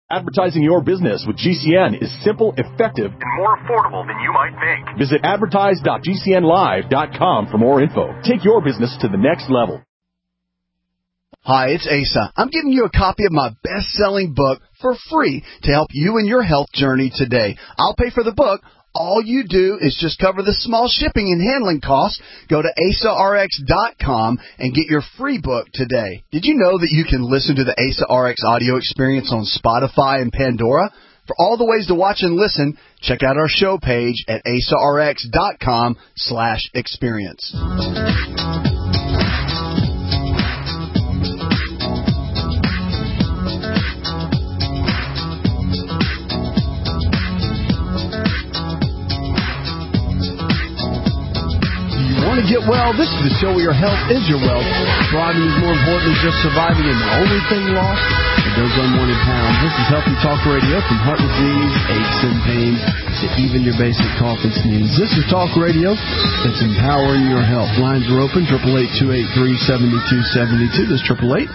Advertising your business with GCN is simple, effective, and more affordable than you might think. Visit advertise.gcnlive.com for more info. Take your business to the next level. Hi, it's Asa. I'm giving you a copy of my best-selling book for free to help you in your health journey today. I'll pay for the book. All you do is just cover the small shipping and handling costs. Go to AsaRx.com and get your free book today. Did you know that you can listen to the Asa RX audio experience on Spotify and Pandora? For all the ways to watch and listen, check out our show page at AsaRx.com/experience. Want to get well? This is the show where your health is your wealth. Thriving is more important than just surviving, and the only thing lost are those unwanted pounds. This is Healthy Talk Radio, from heart disease, aches and pains, to even your basic cough and sneeze. This is Talk Radio that's empowering your health. Lines are open, 888-283-7272. This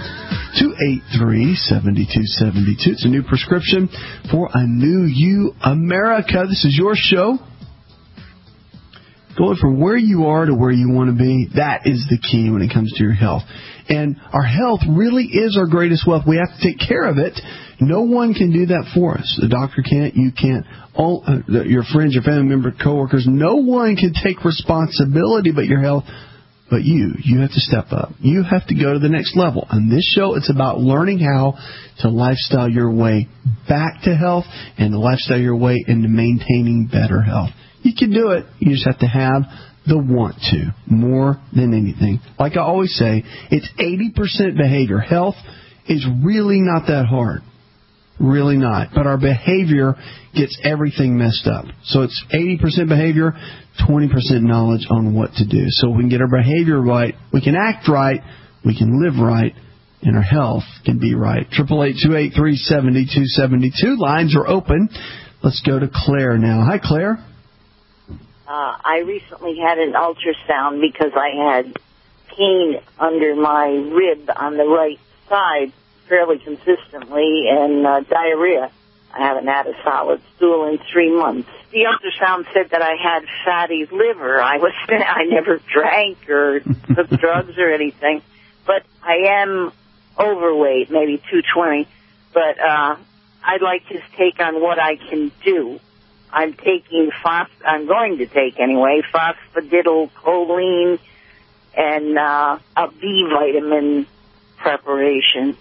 888-283-7272. It's a new prescription for a new you, America. This is your show. Going from where you are to where you want to be, that is the key when it comes to your health. And our health really is our greatest wealth. We have to take care of it. No one can do that for us. The doctor can't, you can't, all your friends, your family members, coworkers, no one can take responsibility but your health. But you have to step up. You have to go to the next level. On this show, it's about learning how to lifestyle your way back to health and to lifestyle your way into maintaining better health. You can do it. You just have to have the want to, more than anything. Like I always say, it's 80% behavior. Health is really not that hard. Really not. But our behavior gets everything messed up. So it's 80% behavior, 20% knowledge on what to do. So if we can get our behavior right, we can act right, we can live right, and our health can be right. 888-283-7272. Lines are open. Let's go to Claire now. Hi, Claire. I recently had an ultrasound because I had pain under my rib on the right side fairly consistently and diarrhea. I haven't had a solid stool in 3 months. The ultrasound said that I had fatty liver. I never drank or took drugs or anything, but I am overweight, maybe 220. But I'd like his take on what I can do. I'm going to take anyway, phosphatidylcholine and a B vitamin preparation.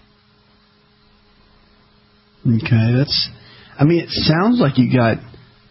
Okay, it sounds like you got,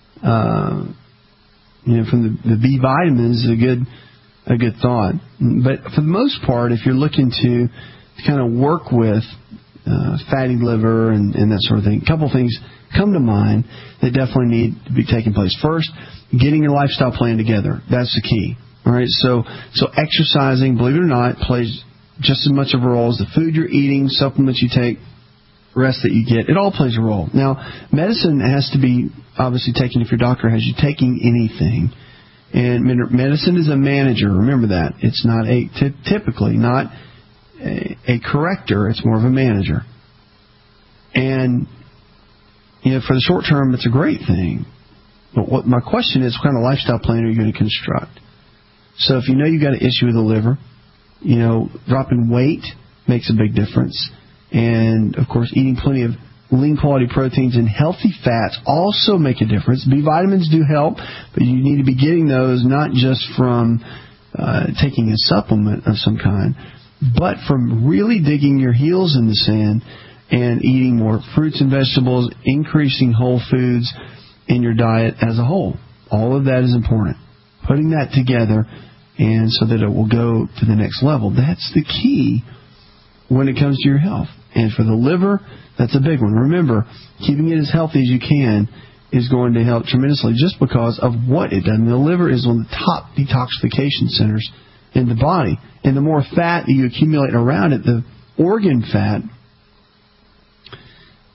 from the B vitamins, a good thought. But for the most part, if you're looking to kind of work with fatty liver and that sort of thing, a couple things come to mind that definitely need to be taking place. First, getting your lifestyle plan together. That's the key. All right, so exercising, believe it or not, plays just as much of a role as the food you're eating, supplements you take, rest that you get. It all plays a role. Now, medicine has to be obviously taken if your doctor has you taking anything. And medicine is a manager. Remember that. It's not typically not a corrector. It's more of a manager. And for the short term, it's a great thing. But what my question is, what kind of lifestyle plan are you going to construct? So if you know you've got an issue with the liver, dropping weight makes a big difference. And, of course, eating plenty of lean quality proteins and healthy fats also make a difference. B vitamins do help, but you need to be getting those not just from taking a supplement of some kind, but from really digging your heels in the sand and eating more fruits and vegetables, increasing whole foods in your diet as a whole. All of that is important. Putting that together and so that it will go to the next level. That's the key when it comes to your health. And for the liver, that's a big one. Remember, keeping it as healthy as you can is going to help tremendously just because of what it does. And the liver is one of the top detoxification centers in the body. And the more fat that you accumulate around it, the organ fat,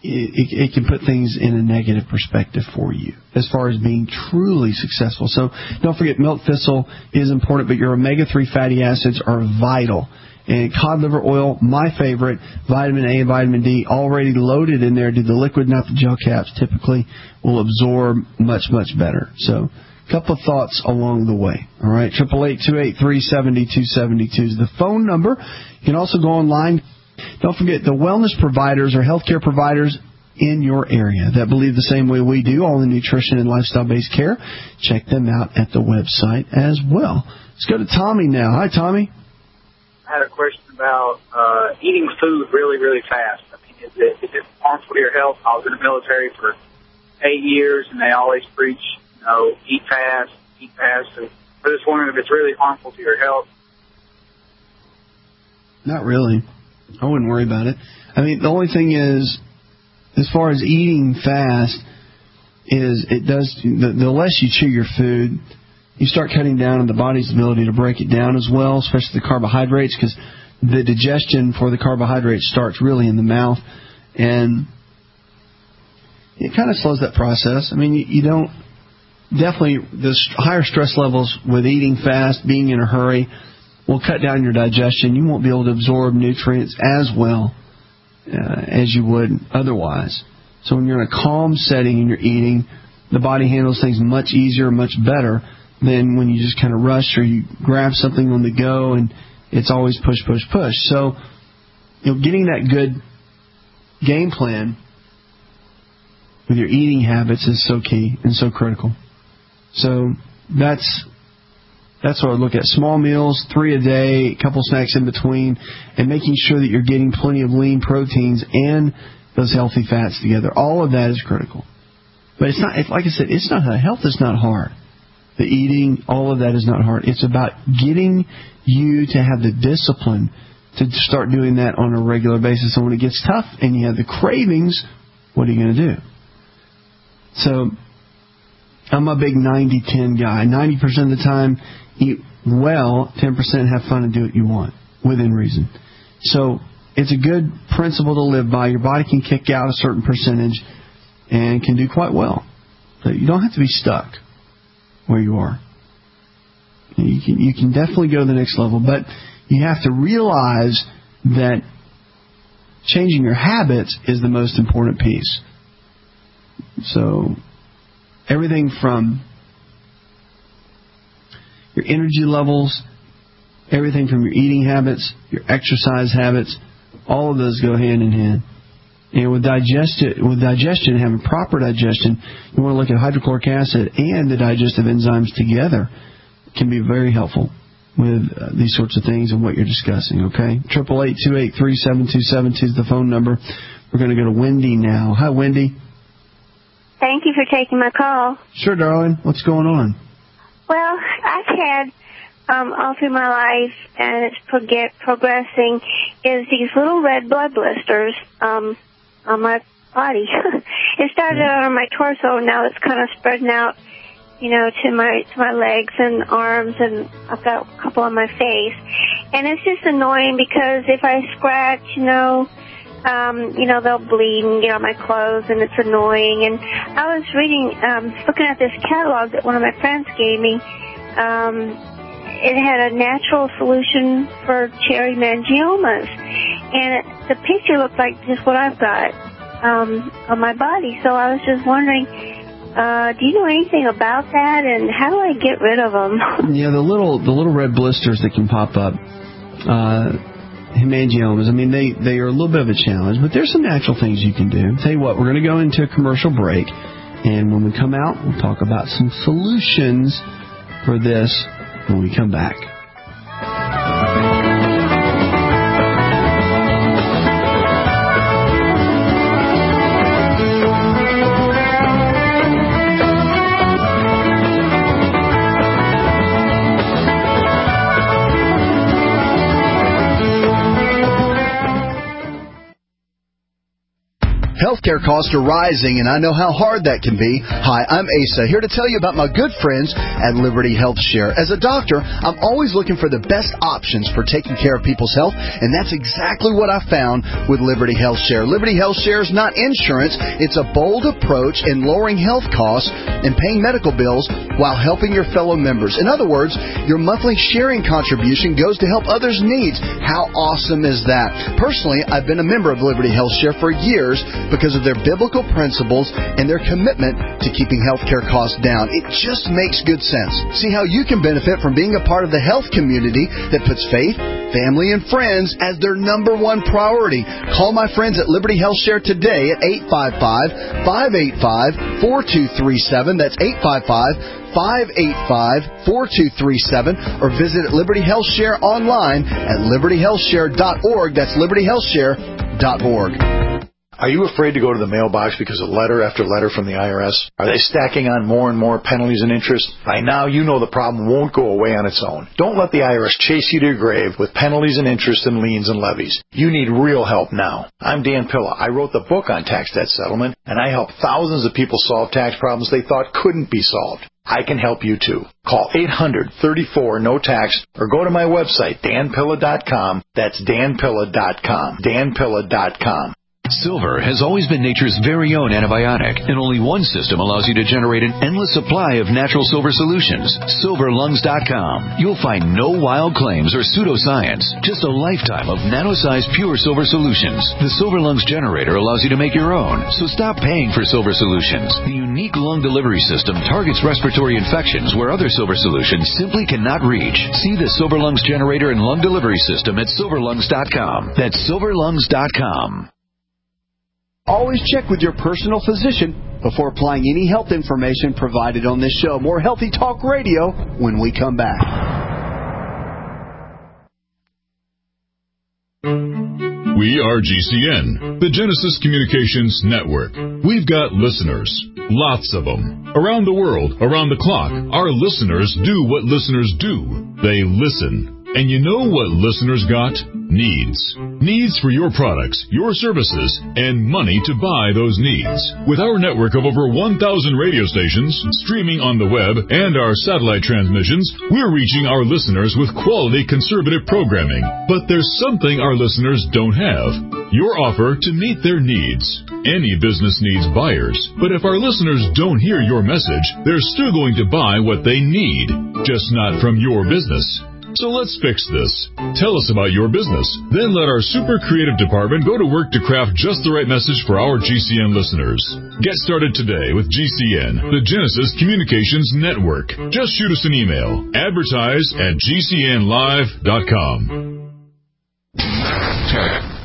it can put things in a negative perspective for you as far as being truly successful. So don't forget, milk thistle is important, but your omega-3 fatty acids are vital. And cod liver oil, my favorite, vitamin A and vitamin D, already loaded in there. Do the liquid, not the gel caps, typically will absorb much, much better. So a couple of thoughts along the way. All right, 888-283-7272 is the phone number. You can also go online. Don't forget, the wellness providers or healthcare providers in your area that believe the same way we do, all the nutrition and lifestyle-based care. Check them out at the website as well. Let's go to Tommy now. Hi, Tommy. I had a question about eating food really, really fast. I mean, is it harmful to your health? I was in the military for 8 years, and they always preach, eat fast, eat fast. So I'm just wondering if it's really harmful to your health. Not really. I wouldn't worry about it. I mean, the only thing is, as far as eating fast, is it does the less you chew your food, you start cutting down on the body's ability to break it down as well, especially the carbohydrates, because the digestion for the carbohydrates starts really in the mouth, and it kind of slows that process. I mean, you don't definitely the higher stress levels with eating fast, being in a hurry, will cut down your digestion. You won't be able to absorb nutrients as well as you would otherwise. So when you're in a calm setting and you're eating, the body handles things much easier, much better than when you just kind of rush or you grab something on the go and it's always push, push, push. So, getting that good game plan with your eating habits is so key and so critical. So that's what I look at. Small meals, 3 a day, a couple snacks in between, and making sure that you're getting plenty of lean proteins and those healthy fats together. All of that is critical. But it's not, like I said, it's not health is not hard. The eating, all of that is not hard. It's about getting you to have the discipline to start doing that on a regular basis. And when it gets tough and you have the cravings, what are you going to do? So I'm a big 90-10 guy. 90% of the time, eat well, 10% have fun and do what you want, within reason. So it's a good principle to live by. Your body can kick out a certain percentage and can do quite well. But you don't have to be stuck where you are. You can definitely go to the next level, but you have to realize that changing your habits is the most important piece. So everything from your energy levels, everything from your eating habits, your exercise habits, all of those go hand in hand. And with digestion, having proper digestion, you want to look at hydrochloric acid and the digestive enzymes together. It can be very helpful with these sorts of things and what you're discussing, okay? 888-283-7272 is the phone number. We're going to go to Wendy now. Hi, Wendy. Thank you for taking my call. Sure, darling. What's going on? Well, I've had all through my life, and it's progressing, is these little red blood blisters on my body. It started out on my torso, and now it's kind of spreading out, to my legs and arms, and I've got a couple on my face. And it's just annoying because if I scratch, they'll bleed and get on my clothes, and it's annoying. And I was looking at this catalog that one of my friends gave me. It had a natural solution for cherry mangiomas, and the picture looked like just what I've got on my body. So I was just wondering, do you know anything about that, and how do I get rid of them? Yeah, the little red blisters that can pop up, hemangiomas. I mean, they are a little bit of a challenge, but there's some natural things you can do. Tell you what, we're going to go into a commercial break, and when we come out, we'll talk about some solutions for this when we come back. Healthcare costs are rising, and I know how hard that can be. Hi, I'm Asa, here to tell you about my good friends at Liberty Health Share. As a doctor, I'm always looking for the best options for taking care of people's health, and that's exactly what I found with Liberty Health Share. Liberty Health Share is not insurance. It's a bold approach in lowering health costs and paying medical bills while helping your fellow members. In other words, your monthly sharing contribution goes to help others' needs. How awesome is that? Personally, I've been a member of Liberty Health Share for years because of their biblical principles and their commitment to keeping healthcare costs down. It just makes good sense. See how you can benefit from being a part of the health community that puts faith, family, and friends as their number one priority. Call my friends at Liberty Health Share today at 855-585-4237. That's 855-585-4237, or visit Liberty Health Share online at libertyhealthshare.org. That's libertyhealthshare.org. Are you afraid to go to the mailbox because of letter after letter from the IRS? Are they stacking on more and more penalties and interest? By now, you know the problem won't go away on its own. Don't let the IRS chase you to your grave with penalties and interest and liens and levies. You need real help now. I'm Dan Pilla. I wrote the book on tax debt settlement, and I help thousands of people solve tax problems they thought couldn't be solved. I can help you too. Call 800-34-NO-TAX or go to my website, danpilla.com. That's danpilla.com. danpilla.com. Silver has always been nature's very own antibiotic, and only one system allows you to generate an endless supply of natural silver solutions. SilverLungs.com. You'll find no wild claims or pseudoscience, just a lifetime of nano-sized pure silver solutions. The Silver Lungs generator allows you to make your own, so stop paying for silver solutions. The unique lung delivery system targets respiratory infections where other silver solutions simply cannot reach. See the Silver Lungs generator and lung delivery system at SilverLungs.com. That's SilverLungs.com. Always check with your personal physician before applying any health information provided on this show. More Healthy Talk Radio when we come back. We are GCN, the Genesis Communications Network. We've got listeners, lots of them. Around the world, around the clock, our listeners do what listeners do. They listen. And you know what listeners got? Needs. Needs for your products, your services, and money to buy those needs. With our network of over 1,000 radio stations, streaming on the web, and our satellite transmissions, we're reaching our listeners with quality conservative programming. But there's something our listeners don't have. Your offer to meet their needs. Any business needs buyers. But if our listeners don't hear your message, they're still going to buy what they need, just not from your business. So let's fix this. Tell us about your business. Then let our super creative department go to work to craft just the right message for our GCN listeners. Get started today with GCN, the Genesis Communications Network. Just shoot us an email. Advertise@gcnlive.com.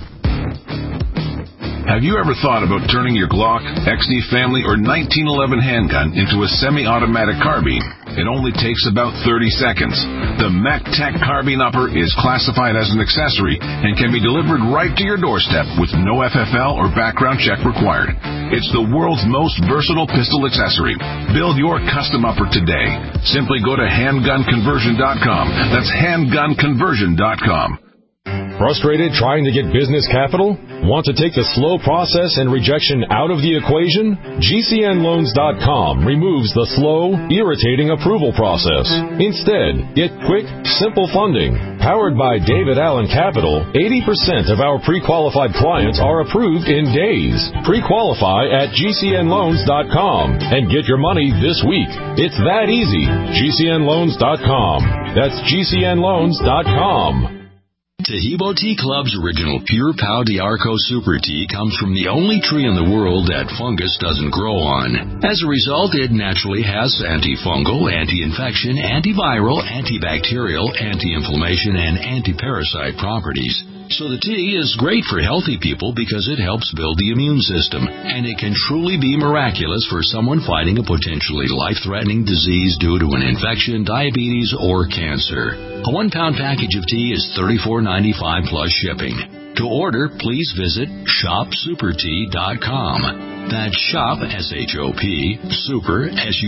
Have you ever thought about turning your Glock, XD Family, or 1911 handgun into a semi-automatic carbine? It only takes about 30 seconds. The MacTech Carbine Upper is classified as an accessory and can be delivered right to your doorstep with no FFL or background check required. It's the world's most versatile pistol accessory. Build your custom upper today. Simply go to handgunconversion.com. That's handgunconversion.com. Frustrated trying to get business capital? Want to take the slow process and rejection out of the equation? GCNloans.com removes the slow, irritating approval process. Instead, get quick, simple funding. Powered by David Allen Capital, 80% of our pre-qualified clients are approved in days. Pre-qualify at GCNloans.com and get your money this week. It's that easy. GCNloans.com. That's GCNloans.com. Taheebo Tea Club's original Pure Pau d'Arco Super Tea comes from the only tree in the world that fungus doesn't grow on. As a result, it naturally has antifungal, anti-infection, antiviral, antibacterial, anti-inflammation, and anti-parasite properties. So the tea is great for healthy people because it helps build the immune system, and it can truly be miraculous for someone fighting a potentially life-threatening disease due to an infection, diabetes, or cancer. A 1-pound package of tea is $34.95 plus shipping. To order, please visit shopsupertea.com. That's shop, S-H-O-P, super,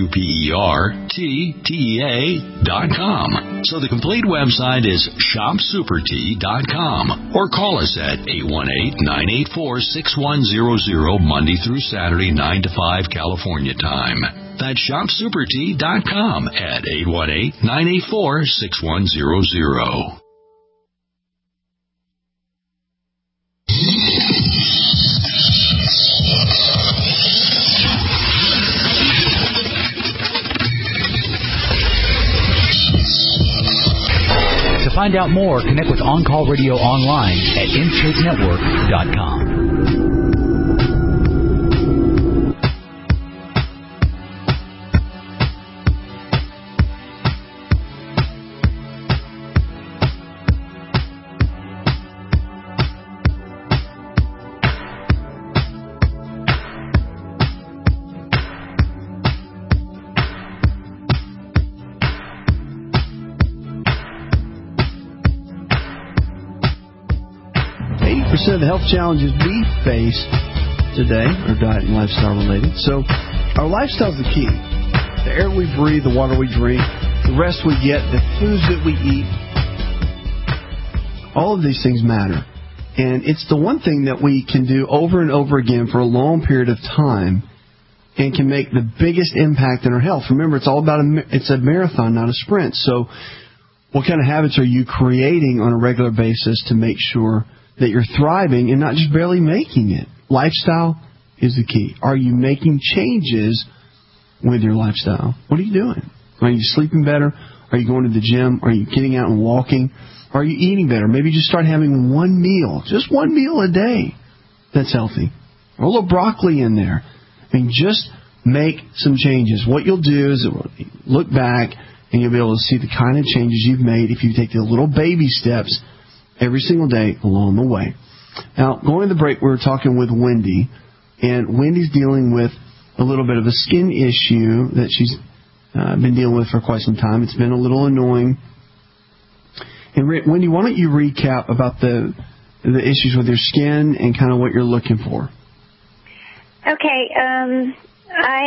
SUPERTTEA.com. So the complete website is shopsupertea.com, or call us at 818-984-6100 Monday through Saturday, 9 to 5 California time. That's shopsupertea.com at 818-984-6100. To find out more, connect with On Call Radio online at InShapeNetwork.com. Of the health challenges we face today are diet and lifestyle related. So our lifestyle is the key. The air we breathe, the water we drink, the rest we get, the foods that we eat, all of these things matter. And it's the one thing that we can do over and over again for a long period of time and can make the biggest impact in our health. Remember, it's all about it's a marathon, not a sprint. So what kind of habits are you creating on a regular basis to make sure that you're thriving and not just barely making it? Lifestyle is the key. Are you making changes with your lifestyle? What are you doing? Are you sleeping better? Are you going to the gym? Are you getting out and walking? Are you eating better? Maybe just start having one meal, just one meal a day that's healthy. Or a little broccoli in there. I mean, just make some changes. What you'll do is look back and you'll be able to see the kind of changes you've made if you take the little baby steps every single day along the way. Now, going to the break, we were talking with Wendy, and Wendy's dealing with a little bit of a skin issue that she's been dealing with for quite some time. It's been a little annoying. And Wendy, why don't you recap about the issues with your skin and kind of what you're looking for? Okay, I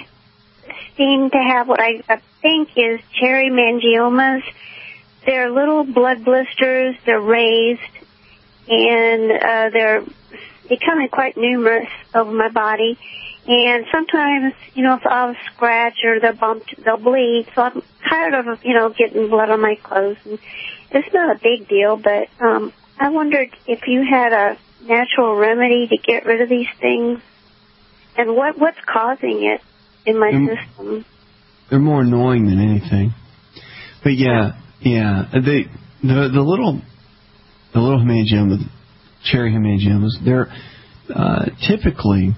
seem to have what I think is cherry mangiomas. They're little blood blisters. They're raised, and they're becoming quite numerous over my body. And sometimes, if I'll scratch or they're bumped, they'll bleed. So I'm tired of, getting blood on my clothes. And it's not a big deal, but I wondered if you had a natural remedy to get rid of these things, and what's causing it in my system. They're more annoying than anything. But yeah, the little hemangioma, cherry hemangiomas, they're typically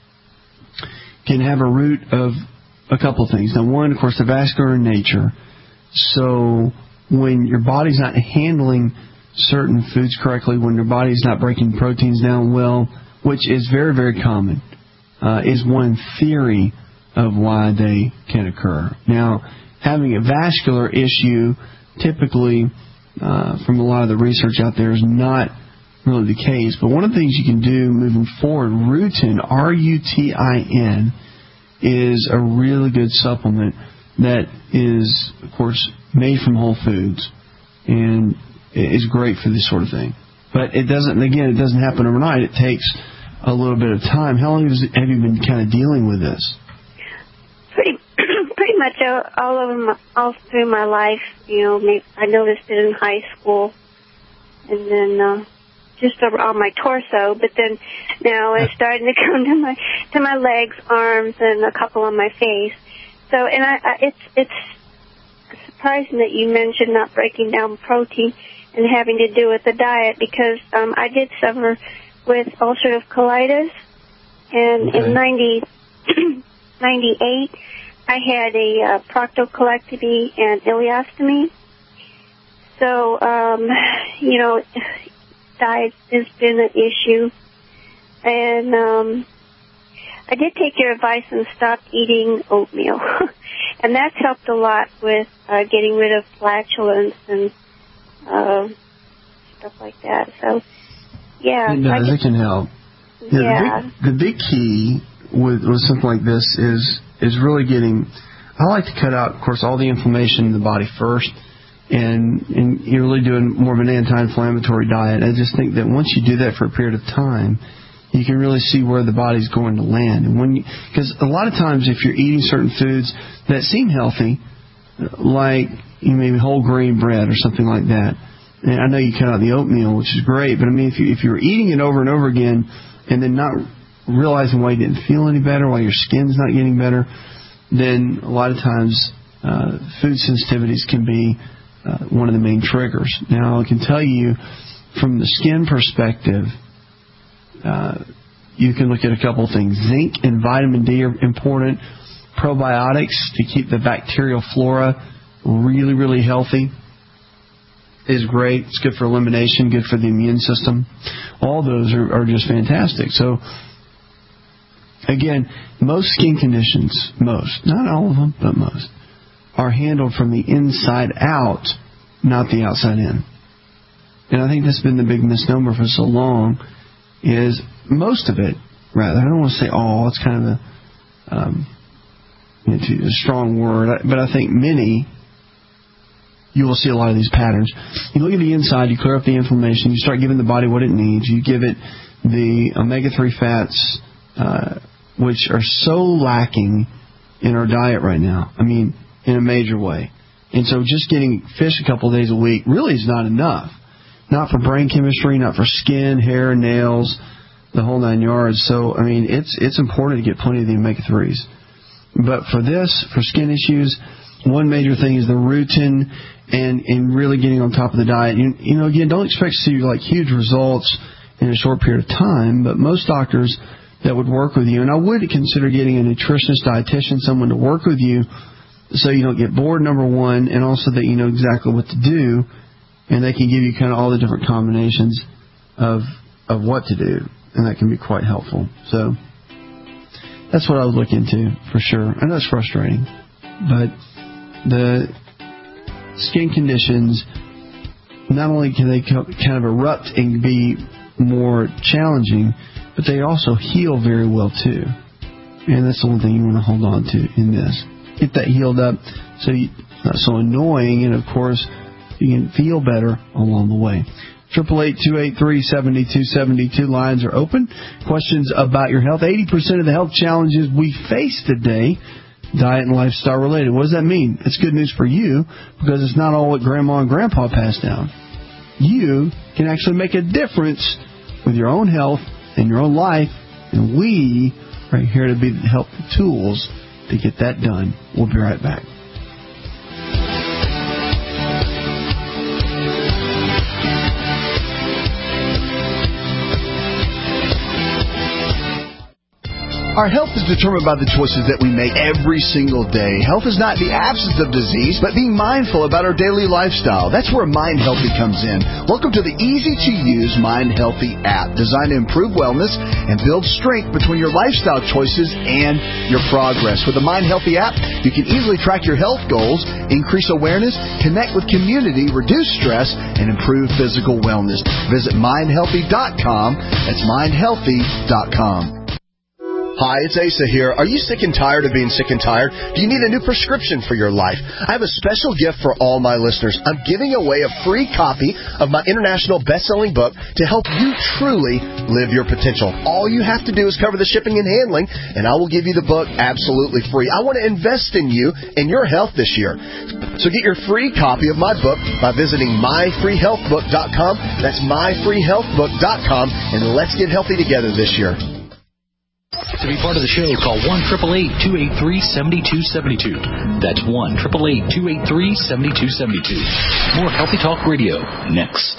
can have a root of a couple things. Now, one, of course, they're vascular in nature. So when your body's not handling certain foods correctly, when your body's not breaking proteins down well, which is very, very common, is one theory of why they can occur. Now, having a vascular issue, typically, from a lot of the research out there, is not really the case. But one of the things you can do moving forward, Rutin, R-U-T-I-N, is a really good supplement that is, of course, made from whole foods and is great for this sort of thing. But it doesn't happen overnight. It takes a little bit of time. How long have you been kind of dealing with this? Pretty much all through my life. I noticed it in high school, and then just on my torso. But then now it's starting to come to my legs, arms, and a couple on my face. So, and it's surprising that you mentioned not breaking down protein and having to do with the diet, because I did suffer with ulcerative colitis, and in 98, I had a proctocolectomy and ileostomy. So, diet has been an issue. And I did take your advice and stopped eating oatmeal. And that's helped a lot with getting rid of flatulence and stuff like that. So, yeah. It does. It can help. Yeah. The big key, with something like this is really getting. I like to cut out, of course, all the inflammation in the body first, and you're really doing more of an anti-inflammatory diet. I just think that once you do that for a period of time, you can really see where the body's going to land. And because a lot of times, if you're eating certain foods that seem healthy, like maybe whole grain bread or something like that, and I know you cut out the oatmeal, which is great, but I mean, if you're eating it over and over again and then not realizing why you didn't feel any better, why your skin's not getting better, then a lot of times food sensitivities can be one of the main triggers. Now, I can tell you from the skin perspective, you can look at a couple of things. Zinc and vitamin D are important. Probiotics to keep the bacterial flora really, really healthy is great. It's good for elimination, good for the immune system. All those are just fantastic. So, again, most skin conditions, not all of them, but most, are handled from the inside out, not the outside in. And I think that's been the big misnomer for so long, is most of it, rather. I don't want to say all. It's kind of a strong word. But I think many, you will see a lot of these patterns. You look at the inside, you clear up the inflammation, you start giving the body what it needs. You give it the omega-3 fats, which are so lacking in our diet right now. I mean, in a major way. And so just getting fish a couple of days a week really is not enough. Not for brain chemistry, not for skin, hair, nails, the whole 9 yards. So, I mean, it's important to get plenty of the omega-3s. But for skin issues, one major thing is the rutin and really getting on top of the diet. You know, again, don't expect to see like huge results in a short period of time, but most doctors that would work with you, and I would consider getting a nutritionist, dietitian, someone to work with you so you don't get bored, number one, and also that you know exactly what to do, and they can give you kind of all the different combinations of what to do, and that can be quite helpful. So that's what I would look into for sure. I know it's frustrating, but the skin conditions, not only can they kind of erupt and be more challenging, but they also heal very well too. And that's the one thing you want to hold on to in this. Get that healed up so it's not so annoying, and of course you can feel better along the way. 888-283-7272 lines are open. Questions about your health. 80% of the health challenges we face today, diet and lifestyle related. What does that mean? It's good news for you because it's not all what Grandma and Grandpa passed down. You can actually make a difference with your own health and your own life, and we are here to be the helpful tools to get that done. We'll be right back. Our health is determined by the choices that we make every single day. Health is not the absence of disease, but being mindful about our daily lifestyle. That's where Mind Healthy comes in. Welcome to the easy-to-use Mind Healthy app, designed to improve wellness and build strength between your lifestyle choices and your progress. With the Mind Healthy app, you can easily track your health goals, increase awareness, connect with community, reduce stress, and improve physical wellness. Visit mindhealthy.com. That's mindhealthy.com. Hi, it's Asa here. Are you sick and tired of being sick and tired? Do you need a new prescription for your life? I have a special gift for all my listeners. I'm giving away a free copy of my international best-selling book to help you truly live your potential. All you have to do is cover the shipping and handling, and I will give you the book absolutely free. I want to invest in you and your health this year. So get your free copy of my book by visiting myfreehealthbook.com. That's myfreehealthbook.com, and let's get healthy together this year. To be part of the show, call 1-888-283-7272. That's 1-888-283-7272. More Healthy Talk Radio next.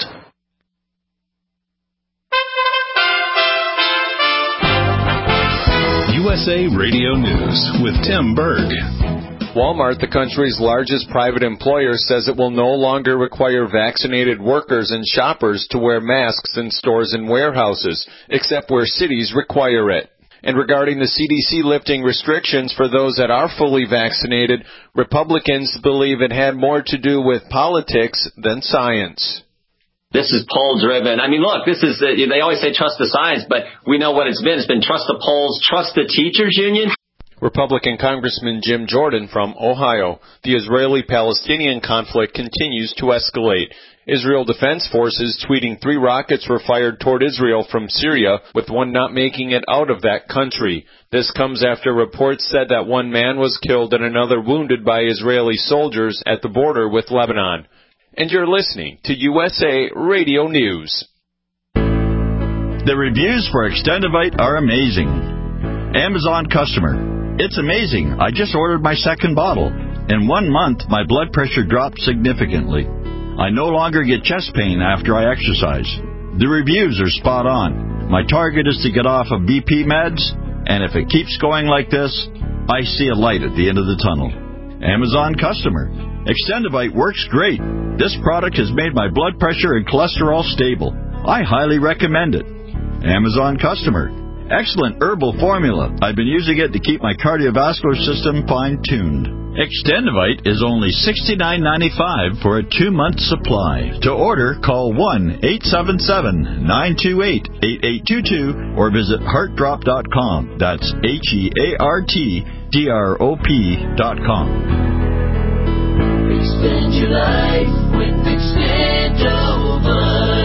USA Radio News with Tim Berg. Walmart, the country's largest private employer, says it will no longer require vaccinated workers and shoppers to wear masks in stores and warehouses, except where cities require it. And regarding the CDC lifting restrictions for those that are fully vaccinated, Republicans believe it had more to do with politics than science. This is poll-driven. I mean, look, this is, they always say trust the science, but we know what it's been. It's been trust the polls, trust the teachers union. Republican Congressman Jim Jordan from Ohio. The Israeli-Palestinian conflict continues to escalate. Israel Defense Forces tweeting 3 rockets were fired toward Israel from Syria, with one not making it out of that country. This comes after reports said that one man was killed and another wounded by Israeli soldiers at the border with Lebanon. And you're listening to USA Radio News. The reviews for Extendivite are amazing. Amazon customer. It's amazing. I just ordered my second bottle. In 1 month, my blood pressure dropped significantly. I no longer get chest pain after I exercise. The reviews are spot on. My target is to get off of BP meds, and if it keeps going like this, I see a light at the end of the tunnel. Amazon customer. Extendivite works great. This product has made my blood pressure and cholesterol stable. I highly recommend it. Amazon customer. Excellent herbal formula. I've been using it to keep my cardiovascular system fine-tuned. Extendivite is only $69.95 for a 2-month supply. To order, call 1-877-928-8822 or visit heartdrop.com. That's HEARTDROP.com. Extend your life with Extendivite.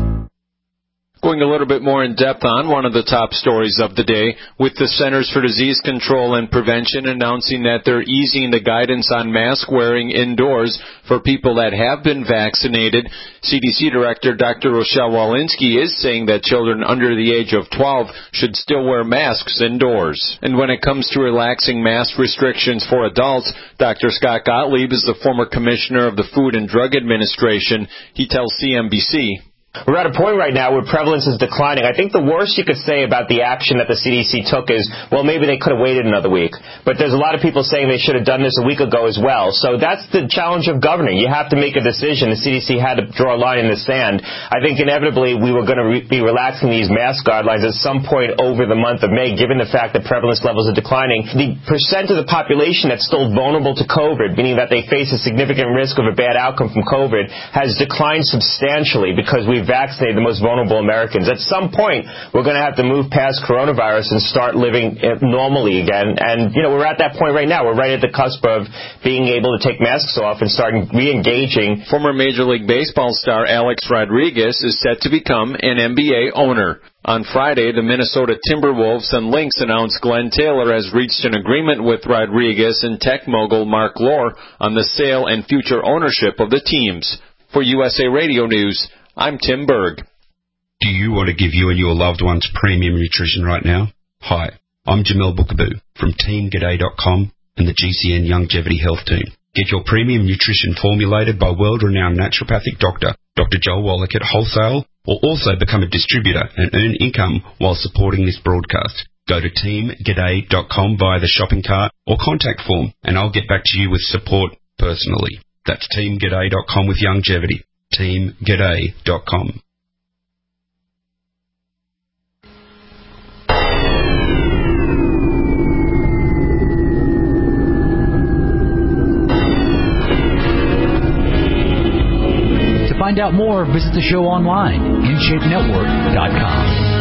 Going a little bit more in depth on one of the top stories of the day, with the Centers for Disease Control and Prevention announcing that they're easing the guidance on mask wearing indoors for people that have been vaccinated. CDC Director Dr. Rochelle Walensky is saying that children under the age of 12 should still wear masks indoors. And when it comes to relaxing mask restrictions for adults, Dr. Scott Gottlieb is the former commissioner of the Food and Drug Administration. He tells CNBC, we're at a point right now where prevalence is declining. I think the worst you could say about the action that the CDC took is, well, maybe they could have waited another week. But there's a lot of people saying they should have done this a week ago as well. So that's the challenge of governing. You have to make a decision. The CDC had to draw a line in the sand. I think inevitably we were going to be relaxing these mask guidelines at some point over the month of May, given the fact that prevalence levels are declining. The percent of the population that's still vulnerable to COVID, meaning that they face a significant risk of a bad outcome from COVID, has declined substantially because we've vaccinated the most vulnerable Americans. At some point, we're going to have to move past coronavirus and start living normally again. And, we're at that point right now. We're right at the cusp of being able to take masks off and start re-engaging. Former Major League Baseball star Alex Rodriguez is set to become an NBA owner. On Friday, the Minnesota Timberwolves and Lynx announced Glenn Taylor has reached an agreement with Rodriguez and tech mogul Mark Lore on the sale and future ownership of the teams. For USA Radio News, I'm Tim Berg. Do you want to give you and your loved ones premium nutrition right now? Hi, I'm Jamel Bookaboo from TeamGaday.com and the GCN Longevity Health Team. Get your premium nutrition formulated by world-renowned naturopathic doctor, Dr. Joel Wallach at Wholesale, or also become a distributor and earn income while supporting this broadcast. Go to TeamGaday.com via the shopping cart or contact form, and I'll get back to you with support personally. That's TeamGaday.com with longevity. TeamGaday.com. To find out more, visit the show online, InShapeNetwork.com.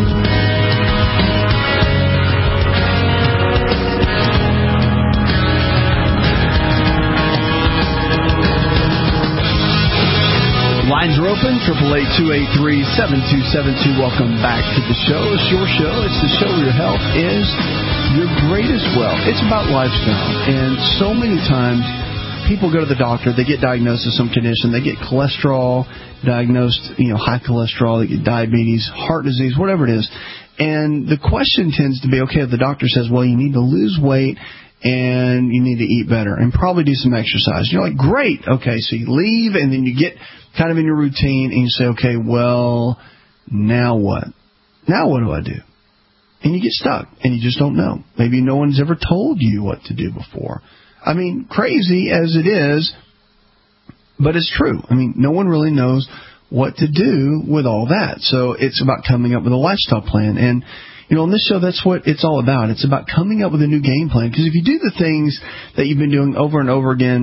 Lines are open, 888-283-7272. Welcome back to the show. It's your show. It's the show where your health is your greatest wealth. It's about lifestyle. And so many times people go to the doctor, they get diagnosed with some condition, they get cholesterol diagnosed, high cholesterol, they get diabetes, heart disease, whatever it is. And the question tends to be, okay, if the doctor says, well, you need to lose weight and you need to eat better and probably do some exercise. You're like, great. Okay, so you leave and then you get kind of in your routine and you say, okay, well, now what? Now what do I do? And you get stuck and you just don't know. Maybe no one's ever told you what to do before. I mean, crazy as it is, but it's true. I mean, no one really knows what to do with all that. So it's about coming up with a lifestyle plan. And on this show, that's what it's all about. It's about coming up with a new game plan. Because if you do the things that you've been doing over and over again,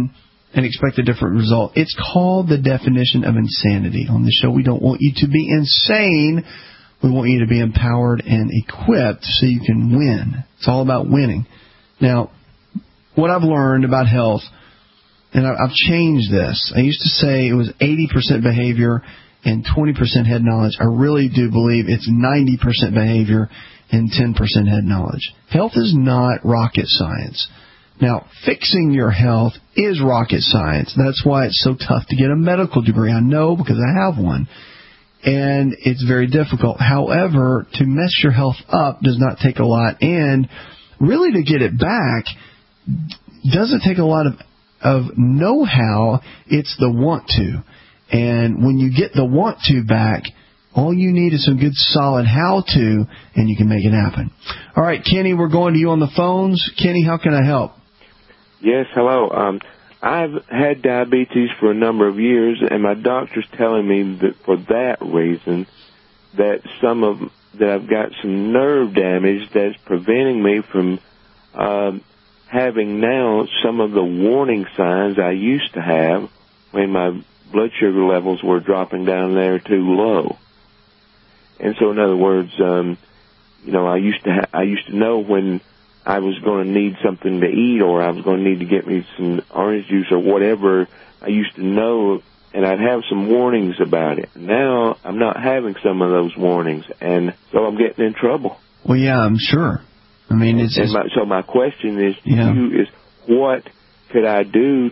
and expect a different result. It's called the definition of insanity. On this show, we don't want you to be insane. We want you to be empowered and equipped so you can win. It's all about winning. Now, what I've learned about health, and I've changed this. I used to say it was 80% behavior and 20% head knowledge. I really do believe it's 90% behavior and 10% head knowledge. Health is not rocket science. Now, fixing your health is rocket science. That's why it's so tough to get a medical degree. I know because I have one. And it's very difficult. However, to mess your health up does not take a lot. And really to get it back doesn't take a lot of know-how. It's the want to. And when you get the want to back, all you need is some good solid how-to, and you can make it happen. All right, Kenny, we're going to you on the phones. Kenny, how can I help? Yes, hello. I've had diabetes for a number of years, and my doctor's telling me that for that reason, that I've got some nerve damage that's preventing me from having now some of the warning signs I used to have when my blood sugar levels were dropping down there too low. And so, in other words, I used to know when I was going to need something to eat, or I was going to need to get me some orange juice or whatever. I used to know, and I'd have some warnings about it. Now I'm not having some of those warnings, and so I'm getting in trouble. Well, yeah, I'm sure. I mean, so my question is to you is, what could I do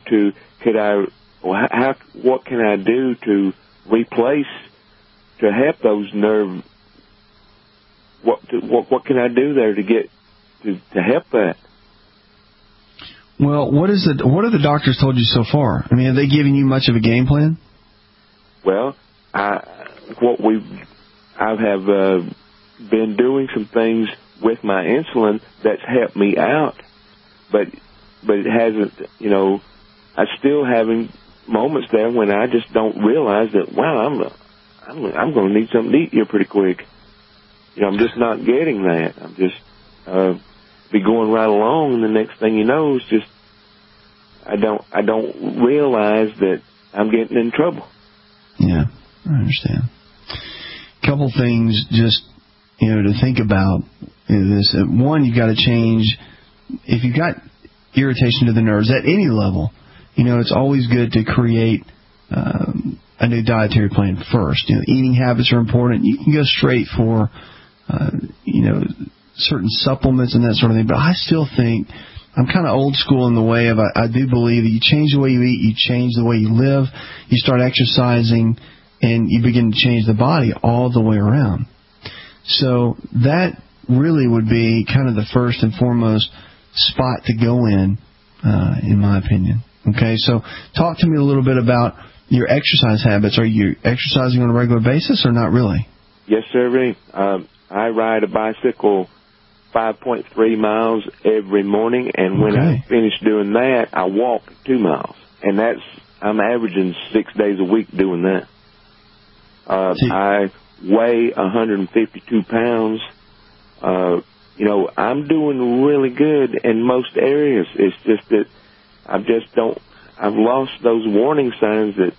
what can I do to replace, to help those nerve? What can I do there to get to help that? Well, what have the doctors told you so far? I mean, have they given you much of a game plan? Well, I have been doing some things with my insulin that's helped me out, but it hasn't. I'm still having moments there when I just don't realize that. Wow, I'm going to need something to eat here pretty quick. I'm just not getting that. I'm just be going right along, and the next thing you know is just I don't realize that I'm getting in trouble. Yeah, I understand. A couple things just to think about is this. One, you've got to change. If you've got irritation to the nerves at any level, it's always good to create a new dietary plan first. Eating habits are important. You can go straight for certain supplements and that sort of thing, but I still think I'm kind of old school in the way of I do believe that you change the way you eat, you change the way you live, you start exercising, and you begin to change the body all the way around. So that really would be kind of the first and foremost spot to go in my opinion. Okay, so talk to me a little bit about your exercise habits. Are you exercising on a regular basis or not really? Yes, sir. I ride a bicycle 5.3 miles every morning, and when I finish doing that, I walk 2 miles. And I'm averaging 6 days a week doing that. I weigh 152 pounds. I'm doing really good in most areas. It's just that I've lost those warning signs that,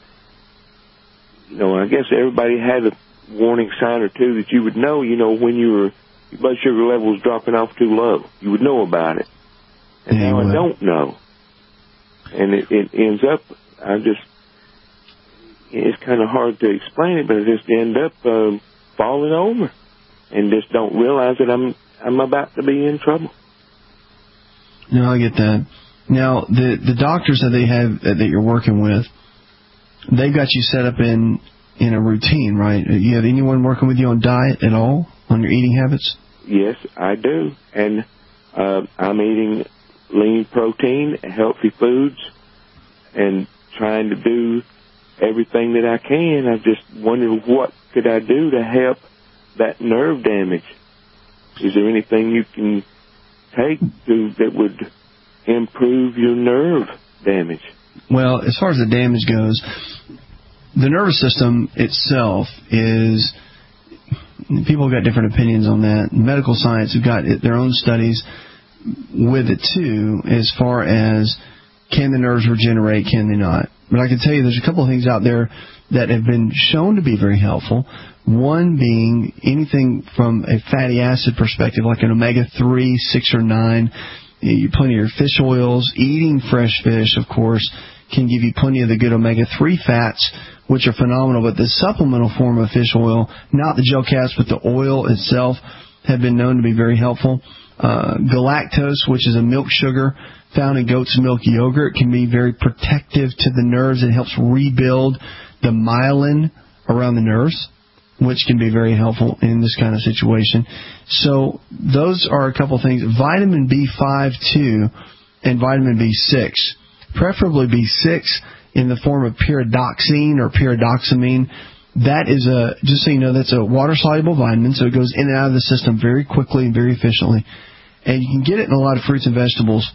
I guess everybody had a warning sign or two that you would know, when your blood sugar level is dropping off too low. You would know about it. And now I don't know. And it ends up, it's kind of hard to explain it, but I just end up falling over and just don't realize that I'm about to be in trouble. No, I get that. Now, the doctors that you're working with, they've got you set up in a routine, right? You have anyone working with you on diet at all, on your eating habits? Yes, I do. And I'm eating lean protein, healthy foods, and trying to do everything that I can. I just wondered what could I do to help that nerve damage. Is there anything you can take that would improve your nerve damage? Well, as far as the damage goes, the nervous system itself is, people have got different opinions on that. Medical science have got their own studies with it too, as far as can the nerves regenerate, can they not? But I can tell you there's a couple of things out there that have been shown to be very helpful. One being anything from a fatty acid perspective, like an omega-3, 6 or 9, plenty of your fish oils. Eating fresh fish, of course, can give you plenty of the good omega-3 fats, which are phenomenal. But the supplemental form of fish oil, not the gel caps, but the oil itself, have been known to be very helpful. Galactose, which is a milk sugar found in goat's milk yogurt, can be very protective to the nerves. It helps rebuild the myelin around the nerves, which can be very helpful in this kind of situation. So those are a couple things. Vitamin B5 too, and vitamin B6. Preferably B6 in the form of pyridoxine or pyridoxamine. That is just so you know, that's a water-soluble vitamin, so it goes in and out of the system very quickly and very efficiently. And you can get it in a lot of fruits and vegetables.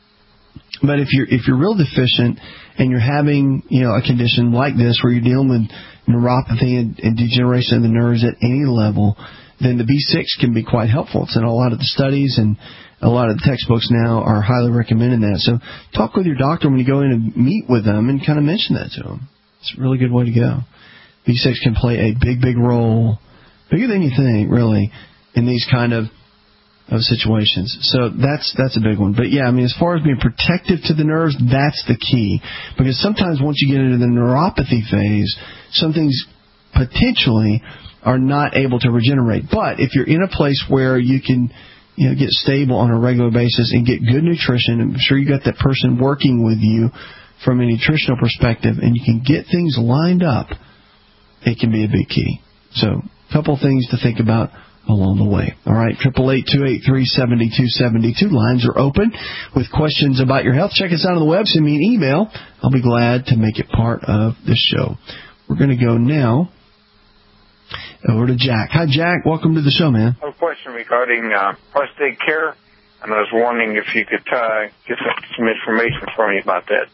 But if you're real deficient and you're having, a condition like this where you're dealing with neuropathy and degeneration of the nerves at any level, then the B6 can be quite helpful. It's in a lot of the studies, and a lot of the textbooks now are highly recommending that. So talk with your doctor when you go in and meet with them and kind of mention that to them. It's a really good way to go. B6 can play a big, big role, bigger than you think, really, in these kind of situations. So that's a big one. But yeah, as far as being protective to the nerves, that's the key. Because sometimes once you get into the neuropathy phase, some things potentially are not able to regenerate. But if you're in a place where you can get stable on a regular basis and get good nutrition, and I'm sure you got that person working with you from a nutritional perspective, and you can get things lined up, it can be a big key. So a couple things to think about along the way. All right, 888-283-7272. Lines are open with questions about your health. Check us out on the web. Send me an email. I'll be glad to make it part of the show. We're going to go now over to Jack. Hi, Jack. Welcome to the show, man. I have a question regarding prostate care, and I was wondering if you could get some information for me about that.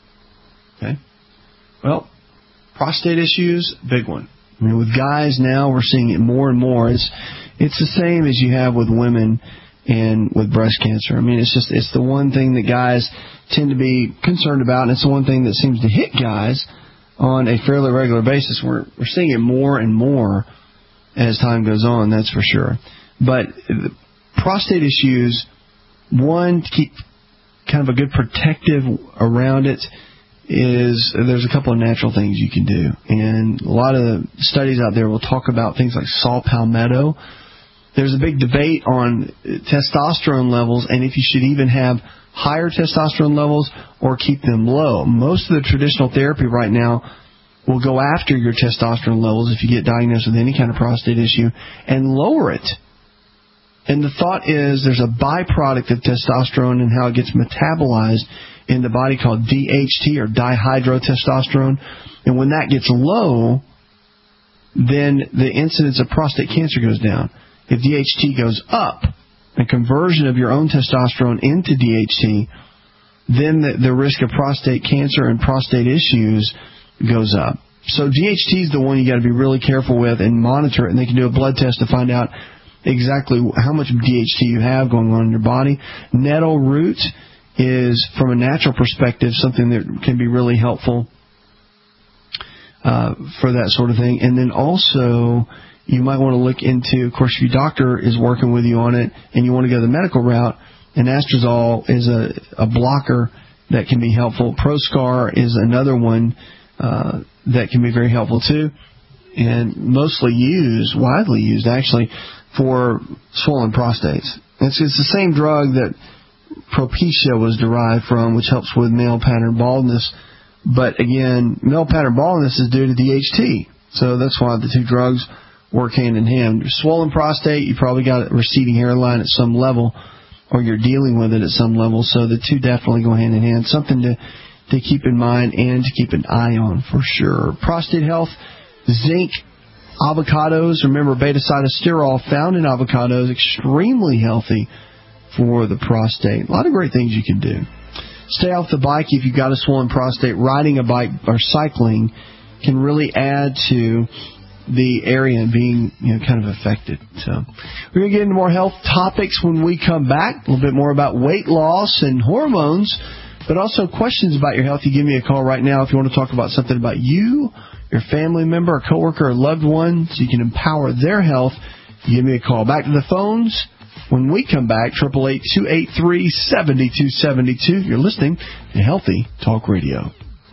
Okay. Well, prostate issues, big one. With guys now, we're seeing it more and more. It's the same as you have with women and with breast cancer. It's the one thing that guys tend to be concerned about, and it's the one thing that seems to hit guys on a fairly regular basis. We're seeing it more and more as time goes on, that's for sure. But the prostate issues, one, to keep kind of a good protective around it, there's a couple of natural things you can do. And a lot of the studies out there will talk about things like saw palmetto. There's a big debate on testosterone levels and if you should even have higher testosterone levels or keep them low. Most of the traditional therapy right now will go after your testosterone levels if you get diagnosed with any kind of prostate issue and lower it. And the thought is there's a byproduct of testosterone and how it gets metabolized in the body called DHT or dihydrotestosterone. And when that gets low, then the incidence of prostate cancer goes down. If DHT goes up, the conversion of your own testosterone into DHT, then the risk of prostate cancer and prostate issues goes up. So DHT is the one you got to be really careful with and monitor it. And they can do a blood test to find out exactly how much DHT you have going on in your body. Nettle root is, from a natural perspective, something that can be really helpful for that sort of thing. And then also, you might want to look into, of course, if your doctor is working with you on it and you want to go the medical route, anastrozole is a blocker that can be helpful. Proscar is another one that can be very helpful too, and widely used actually, for swollen prostates. It's the same drug that Propecia was derived from, which helps with male pattern baldness. But again, male pattern baldness is due to DHT. So that's why the two drugs work hand in hand. Swollen prostate, you probably got a receding hairline at some level, or you're dealing with it at some level. So the two definitely go hand in hand. Something to keep in mind and to keep an eye on for sure. Prostate health, zinc, avocados. Remember, beta-sitosterol found in avocados, extremely healthy for the prostate. A lot of great things you can do. Stay off the bike if you've got a swollen prostate. Riding a bike or cycling can really add to the area being kind of affected. So we're going to get into more health topics when we come back. A little bit more about weight loss and hormones but also questions about your health. You give me a call right now if you want to talk about something about you, your family member, a coworker, or loved one, so you can empower their health. You give me a call. Back to the phones. When we come back, 888-283-7272. You're listening to Healthy Talk Radio.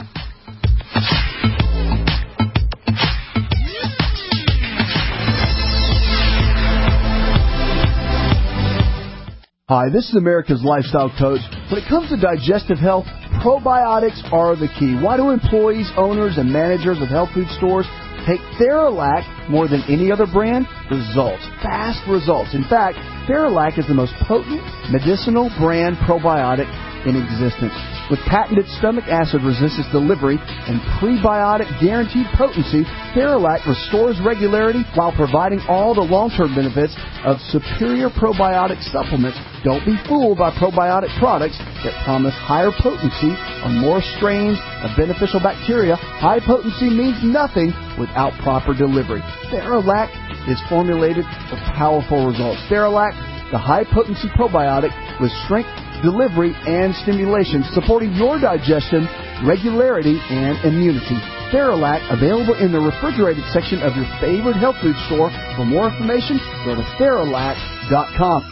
Hi, this is America's Lifestyle Coach. When it comes to digestive health, probiotics are the key. Why do employees, owners, and managers of health food stores take Theralac more than any other brand? Results. Fast results. In fact, Theralac is the most potent medicinal brand probiotic in existence. With patented stomach acid resistance delivery and prebiotic guaranteed potency, Theralac restores regularity while providing all the long-term benefits of superior probiotic supplements. Don't be fooled by probiotic products that promise higher potency on more strains of beneficial bacteria. High potency means nothing without proper delivery. Theralac is formulated for powerful results. Theralac, the high-potency probiotic with strength, delivery, and stimulation, supporting your digestion, regularity, and immunity. Theralac, available in the refrigerated section of your favorite health food store. For more information, go to Theralac.com.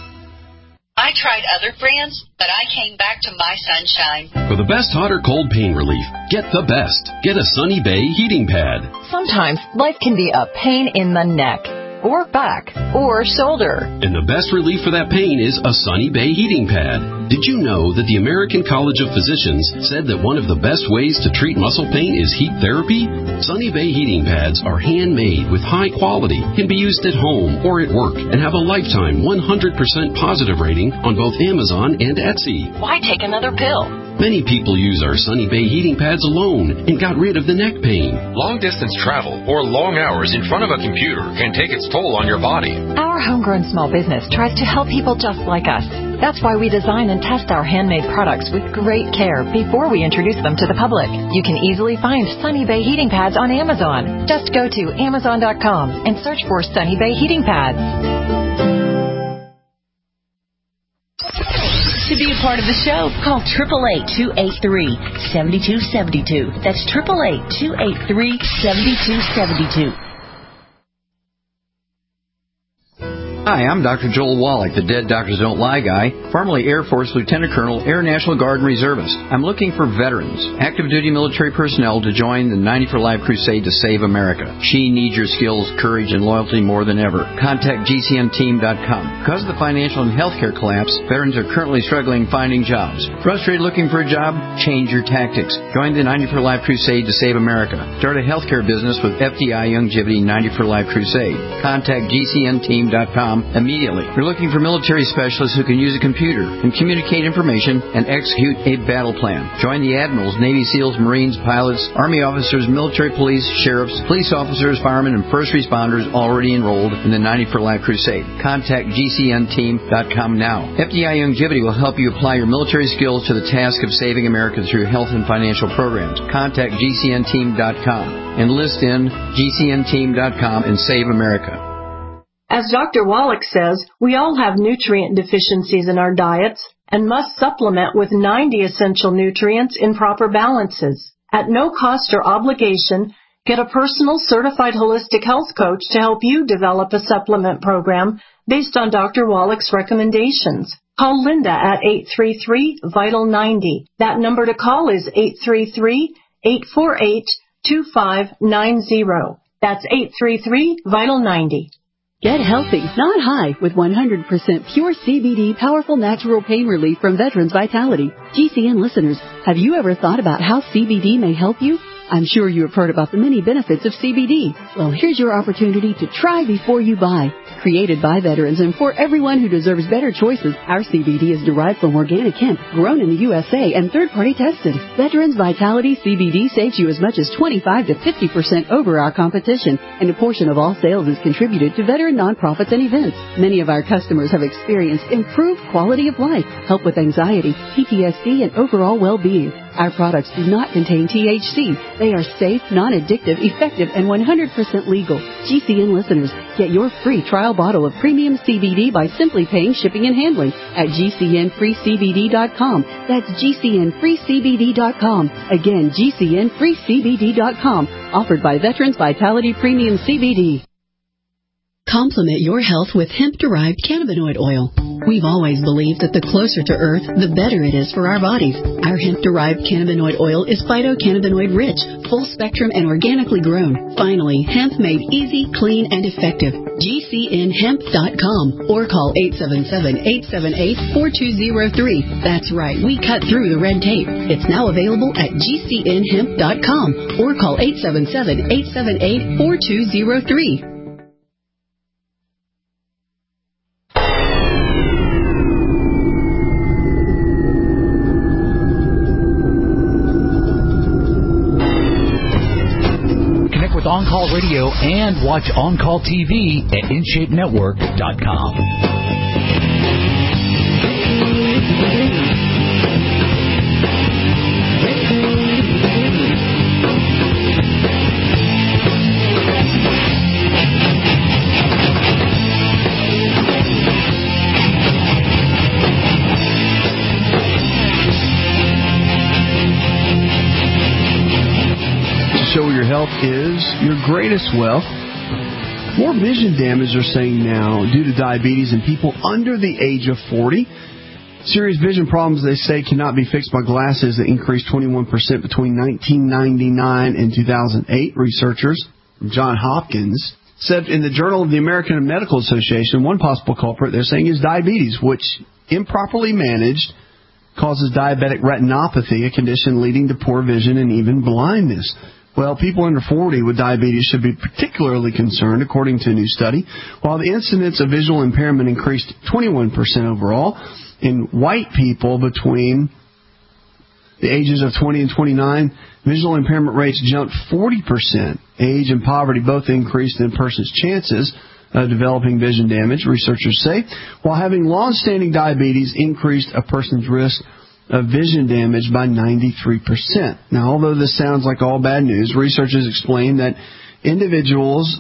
I tried other brands, but I came back to My Sunshine. For the best hot or cold pain relief, get the best. Get a Sunny Bay heating pad. Sometimes life can be a pain in the neck, or back, or shoulder. And the best relief for that pain is a Sunny Bay heating pad. Did you know that the American College of Physicians said that one of the best ways to treat muscle pain is heat therapy? Sunny Bay heating pads are handmade with high quality, can be used at home or at work, and have a lifetime 100% positive rating on both Amazon and Etsy. Why take another pill? Many people use our Sunny Bay heating pads alone and got rid of the neck pain. Long-distance travel or long hours in front of a computer can take its toll on your body. Our homegrown small business tries to help people just like us. That's why we design and test our handmade products with great care before we introduce them to the public. You can easily find Sunny Bay heating pads on Amazon. Just go to Amazon.com and search for Sunny Bay heating pads. To be a part of the show, call 888-283-7272. That's 888-283-7272. Hi, I'm Dr. Joel Wallach, the Dead Doctors Don't Lie guy, formerly Air Force Lieutenant Colonel, Air National Guard and Reservist. I'm looking for veterans, active duty military personnel to join the 90 for Life crusade to save America. She needs your skills, courage, and loyalty more than ever. Contact GCNteam.com. Because of the financial and healthcare collapse, veterans are currently struggling finding jobs. Frustrated looking for a job? Change your tactics. Join the 90 for Life crusade to save America. Start a healthcare business with FDI Youngevity 90 for Life crusade. Contact GCNteam.com immediately. We're looking for military specialists who can use a computer and communicate information and execute a battle plan. Join the admirals, Navy SEALs, Marines, pilots, Army officers, military police, sheriffs, police officers, firemen, and first responders already enrolled in the 90 for Life crusade. Contact GCNteam.com now. FDI Youngevity will help you apply your military skills to the task of saving America through health and financial programs. Contact GCNteam.com. Enlist in GCNteam.com and save America. As Dr. Wallach says, we all have nutrient deficiencies in our diets and must supplement with 90 essential nutrients in proper balances. At no cost or obligation, get a personal certified holistic health coach to help you develop a supplement program based on Dr. Wallach's recommendations. Call Linda at 833-VITAL-90. That number to call is 833-848-2590. That's 833-VITAL-90. Get healthy, not high, with 100% pure CBD powerful natural pain relief from Veterans Vitality. GCN listeners, have you ever thought about how CBD may help you? I'm sure you have heard about the many benefits of CBD. Well, here's your opportunity to try before you buy. Created by veterans and for everyone who deserves better choices, our CBD is derived from organic hemp, grown in the USA, and third-party tested. Veterans Vitality CBD saves you as much as 25 to 50% over our competition, and a portion of all sales is contributed to veteran nonprofits and events. Many of our customers have experienced improved quality of life, help with anxiety, PTSD, and overall well-being. Our products do not contain THC. They are safe, non-addictive, effective, and 100% legal. GCN listeners, get your free trial trial bottle of premium CBD by simply paying shipping and handling at GCNFreeCBD.com. That's GCNFreeCBD.com. Again, GCNFreeCBD.com. Offered by Veterans Vitality Premium CBD. Complement your health with hemp-derived cannabinoid oil. We've always believed that the closer to Earth, the better it is for our bodies. Our hemp-derived cannabinoid oil is phytocannabinoid-rich, full-spectrum, and organically grown. Finally, hemp made easy, clean, and effective. GCNHemp.com or call 877-878-4203. That's right, we cut through the red tape. It's now available at GCNHemp.com or call 877-878-4203. With On Call Radio and watch On Call TV at InShapeNetwork.com. Show your health is your greatest wealth. More vision damage, they're saying now, due to diabetes in people under the age of 40. Serious vision problems, they say, cannot be fixed by glasses that increased 21% between 1999 and 2008. Researchers from Johns Hopkins said in the Journal of the American Medical Association, one possible culprit, they're saying, is diabetes, which, improperly managed, causes diabetic retinopathy, a condition leading to poor vision and even blindness. Well, people under 40 with diabetes should be particularly concerned, according to a new study. While the incidence of visual impairment increased 21% overall, in white people between the ages of 20 and 29, visual impairment rates jumped 40%. Age and poverty both increased in a person's chances of developing vision damage, researchers say, while having long-standing diabetes increased a person's risk of vision damage by 93%. Now, although this sounds like all bad news, researchers explain that individuals,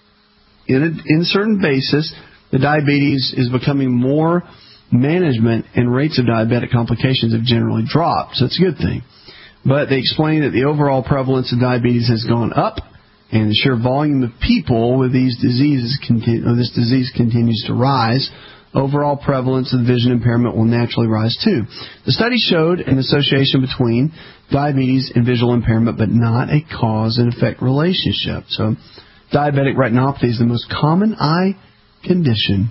in certain basis, the diabetes is becoming more management and rates of diabetic complications have generally dropped, so it's a good thing. But they explain that the overall prevalence of diabetes has gone up, and the sheer volume of people with these diseases this disease continues to rise. Overall prevalence of vision impairment will naturally rise too. The study showed an association between diabetes and visual impairment, but not a cause and effect relationship. So, diabetic retinopathy is the most common eye condition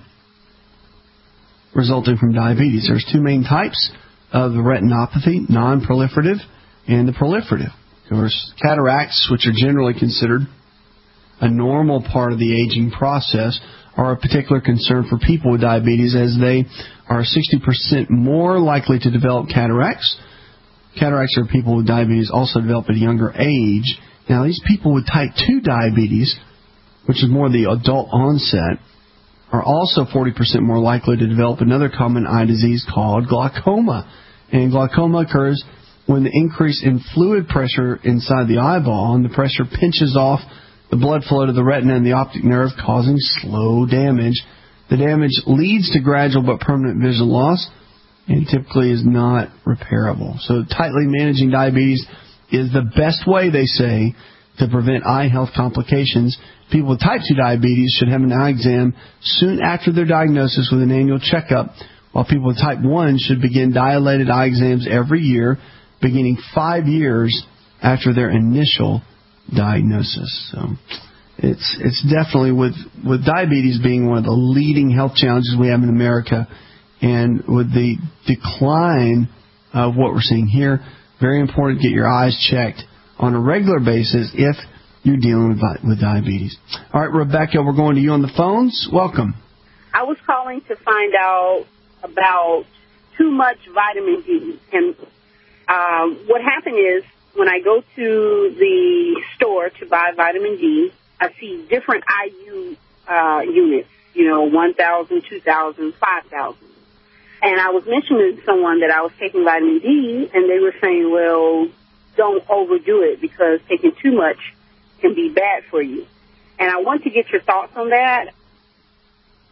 resulting from diabetes. There's two main types of the retinopathy, non-proliferative and the proliferative. Of course, cataracts, which are generally considered a normal part of the aging process, are a particular concern for people with diabetes, as they are 60% more likely to develop cataracts. Cataracts are people with diabetes also develop at a younger age. Now, these people with type 2 diabetes, which is more the adult onset, are also 40% more likely to develop another common eye disease called glaucoma. And glaucoma occurs when the increase in fluid pressure inside the eyeball, and the pressure pinches off the blood flow to the retina and the optic nerve, causing slow damage. The damage leads to gradual but permanent vision loss and typically is not repairable. So tightly managing diabetes is the best way, they say, to prevent eye health complications. People with type 2 diabetes should have an eye exam soon after their diagnosis with an annual checkup, while people with type 1 should begin dilated eye exams every year, beginning 5 years after their initial diagnosis. So it's definitely, with diabetes being one of the leading health challenges we have in America, and with the decline of what we're seeing here, very important to get your eyes checked on a regular basis if you're dealing with diabetes. All right, Rebecca, we're going to you on the phones. Welcome. I was calling to find out about too much vitamin D. And what happened is, when I go to the store to buy vitamin D, I see different IU units, 1,000, 2,000, 5,000. And I was mentioning to someone that I was taking vitamin D, and they were saying, well, don't overdo it because taking too much can be bad for you. And I want to get your thoughts on that.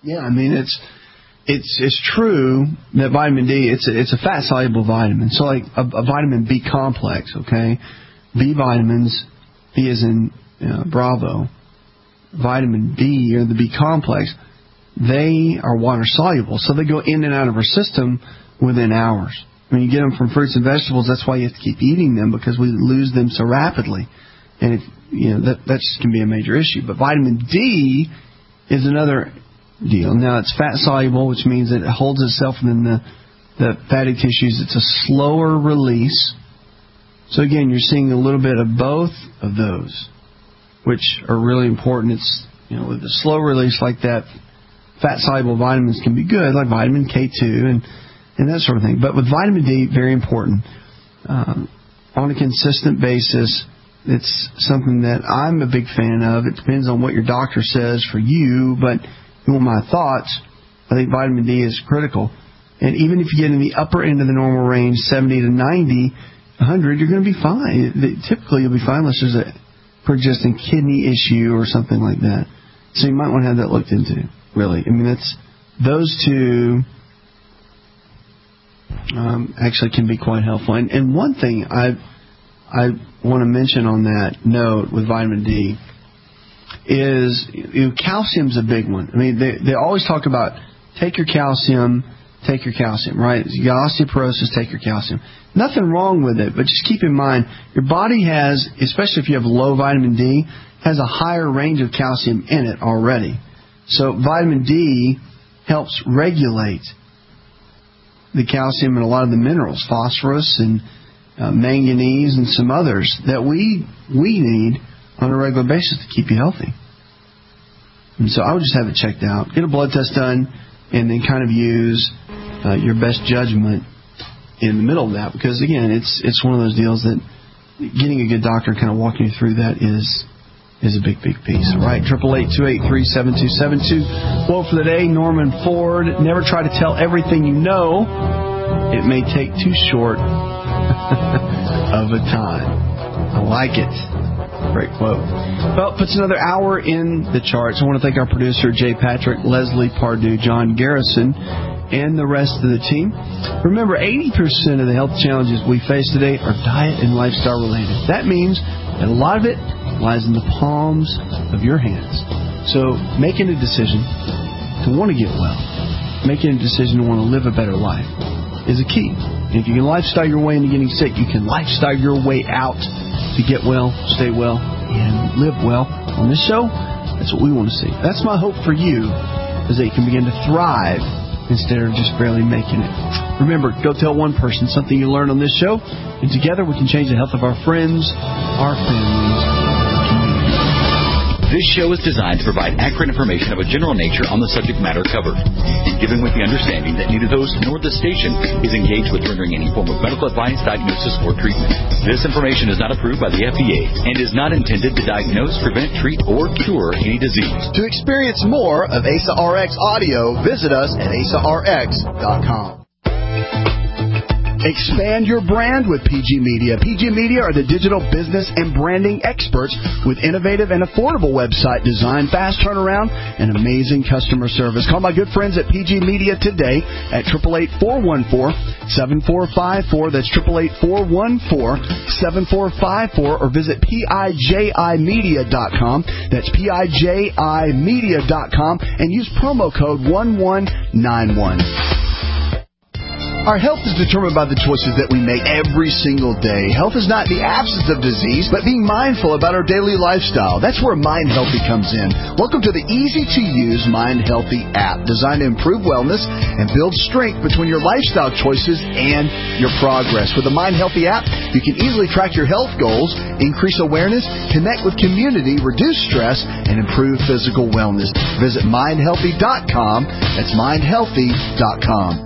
Yeah, I mean, it's true that vitamin D, it's a fat-soluble vitamin. So like a vitamin B complex, okay? B vitamins, B as in Bravo, vitamin B or the B complex, they are water-soluble. So they go in and out of our system within hours. When you get them from fruits and vegetables, that's why you have to keep eating them, because we lose them so rapidly. And that just can be a major issue. But vitamin D is another deal. Now, it's fat-soluble, which means that it holds itself in the fatty tissues. It's a slower release. So, again, you're seeing a little bit of both of those, which are really important. It's, with the slow release like that, fat-soluble vitamins can be good, like vitamin K2 and that sort of thing. But with vitamin D, very important. On a consistent basis, it's something that I'm a big fan of. It depends on what your doctor says for you, but if you want my thoughts, I think vitamin D is critical. And even if you get in the upper end of the normal range, 70 to 90, 100, you're going to be fine. Typically, you'll be fine unless there's a pre-existing kidney issue or something like that. So you might want to have that looked into, really. I mean, those two actually can be quite helpful. And one thing I want to mention on that note with vitamin D is calcium's a big one. I mean, they always talk about take your calcium, right? You got osteoporosis, take your calcium. Nothing wrong with it, but just keep in mind, your body has, especially if you have low vitamin D, has a higher range of calcium in it already. So vitamin D helps regulate the calcium and a lot of the minerals, phosphorus and manganese and some others that we need on a regular basis to keep you healthy. And so I would just have it checked out, get a blood test done, and then kind of use your best judgment in the middle of that, because again, it's one of those deals that getting a good doctor kind of walking you through that is a big piece. All right, 888-283-7272. Quote for the day, Norman Ford: never try to tell everything you know. It may take too short of a time. I like it. Great quote. Well, puts another hour in the charts. I want to thank our producer, Jay Patrick, Leslie Pardue, John Garrison, and the rest of the team. Remember, 80% of the health challenges we face today are diet and lifestyle related. That means that a lot of it lies in the palms of your hands. So making a decision to want to get well, making a decision to want to live a better life is a key. And if you can lifestyle your way into getting sick, you can lifestyle your way out to get well, stay well, and live well. On this show, that's what we want to see. That's my hope for you, is that you can begin to thrive instead of just barely making it. Remember, go tell one person something you learned on this show, and together we can change the health of our friends, our families. This show is designed to provide accurate information of a general nature on the subject matter covered, and given with the understanding that neither the host nor the station is engaged with rendering any form of medical advice, diagnosis, or treatment. This information is not approved by the FDA and is not intended to diagnose, prevent, treat, or cure any disease. To experience more of ASA RX audio, visit us at asarx.com. Expand your brand with PG Media. PG Media are the digital business and branding experts with innovative and affordable website design, fast turnaround, and amazing customer service. Call my good friends at PG Media today at 888-414-7454. That's 888-414-7454, or visit PIJImedia.com. That's PIJImedia.com, and use promo code 1191. Our health is determined by the choices that we make every single day. Health is not the absence of disease, but being mindful about our daily lifestyle. That's where Mind Healthy comes in. Welcome to the easy-to-use Mind Healthy app, designed to improve wellness and build strength between your lifestyle choices and your progress. With the Mind Healthy app, you can easily track your health goals, increase awareness, connect with community, reduce stress, and improve physical wellness. Visit mindhealthy.com. That's mindhealthy.com.